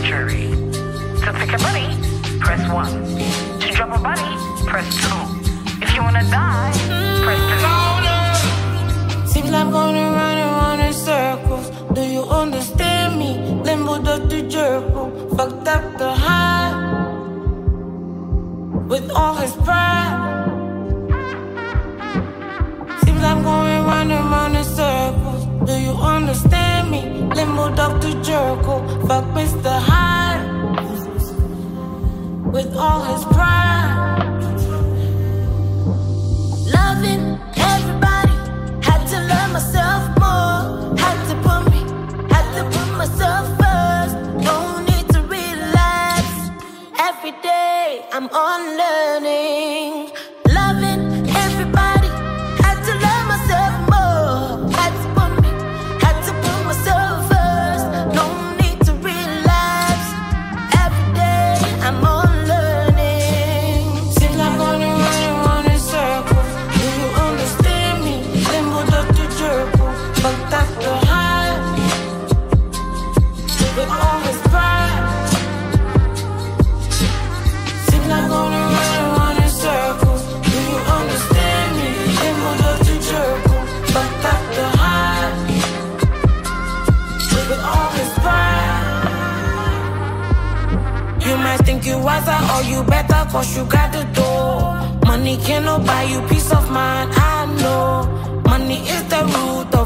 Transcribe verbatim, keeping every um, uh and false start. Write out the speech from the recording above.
arbitrary. To pick a buddy, press one. To drop a buddy, press two. If you wanna die, press three. Seems like I'm gonna run around in circles. Do you understand me? Limbo duck to jerko. Fucked up the high with all his pride. Seems like I'm going round and round in circles. Do you understand me? Limbo duck to jerko. Fuck Mister Hyde with all his pride. Loving everybody, had to love myself more. Had to put me, had to put myself first. No need to relax. Every day I'm on learning. Loving everybody, had to love myself more. Had to put me, had to put myself first. No need to relax. Every day I'm on learning. Seems like I'm gonna run around in circles. Do you understand me? Limbo duck to jerko. Fucked up the high with all his pride. Seems like I'm gonna run around in circles. Do you understand me? Limbo duck to jerko. Fucked up the high with all his pride. You might think you wiser or you better, cause you got the door. Money cannot buy you peace of mind, I know. Money is the root